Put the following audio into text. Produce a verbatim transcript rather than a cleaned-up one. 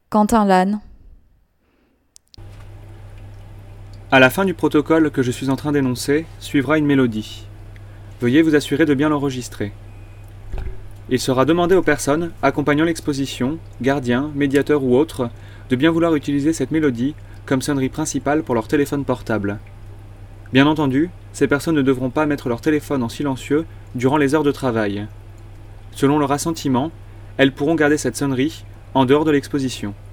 Quentin Lannes. À la fin du protocole que je suis en train d'énoncer, suivra une mélodie. Veuillez vous assurer de bien l'enregistrer. Il sera demandé aux personnes accompagnant l'exposition, gardiens, médiateurs ou autres, de bien vouloir utiliser cette mélodie comme sonnerie principale pour leur téléphone portable. Bien entendu, ces personnes ne devront pas mettre leur téléphone en silencieux durant les heures de travail. Selon leur assentiment, elles pourront garder cette sonnerie en dehors de l'exposition.